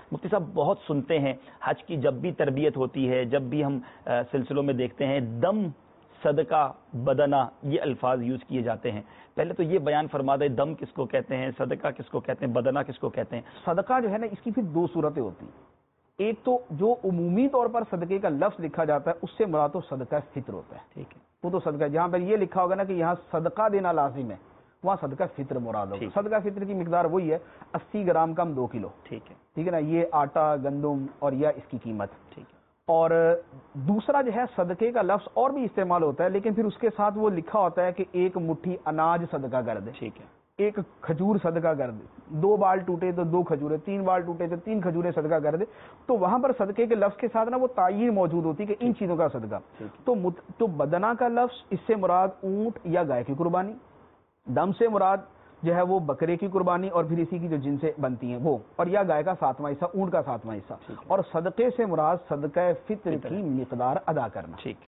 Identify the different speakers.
Speaker 1: مفتی صاحب بہت سنتے ہیں حج کی جب بھی تربیت ہوتی ہے، جب بھی ہم سلسلوں میں دیکھتے ہیں دم صدقہ بدنہ یہ الفاظ یوز کیے جاتے ہیں. پہلے تو یہ بیان فرما دیں دم کس کو کہتے ہیں، صدقہ کس کو کہتے ہیں، بدنہ کس کو کہتے ہیں؟
Speaker 2: صدقہ جو ہے نا اس کی پھر دو صورتیں ہوتی ہیں. ایک تو جو عمومی طور پر صدقے کا لفظ لکھا جاتا ہے اس سے مراد تو صدقہ فطر ہوتا ہے. ٹھیک ہے، وہ تو صدقہ جہاں پر یہ لکھا ہوگا نا کہ یہاں صدقہ دینا لازم ہے وہاں صدقہ فطر مراد ہوگا. صدقہ فطر کی مقدار وہی ہے 80 گرام کم 2 کلو. ٹھیک ہے نا، یہ آٹا گندم اور یا اس کی قیمت. ٹھیک ہے. اور دوسرا جو ہے صدقے کا لفظ اور بھی استعمال ہوتا ہے لیکن پھر اس کے ساتھ وہ لکھا ہوتا ہے کہ ایک مٹھی اناج صدقہ کر دے. ٹھیک ہے، ایک کھجور صدقہ کر دے، 2 بال ٹوٹے تو 2 کھجوریں، 3 بال ٹوٹے تو 3 کھجوریں صدقہ کر دے. تو وہاں پر صدقے کے لفظ کے ساتھ نا وہ تعین موجود ہوتی ہے کہ ان چیزوں کا صدقہ. تو بدنہ کا لفظ اس سے مراد اونٹ یا گائے کی قربانی، دم سے مراد جو ہے وہ بکرے کی قربانی اور پھر اسی کی جو جن سے بنتی ہیں وہ، اور یا گائے کا 7واں حصہ، اونٹ کا 7واں حصہ. اور صدقے سے مراد صدقہ فطر کی مقدار ادا کرنا.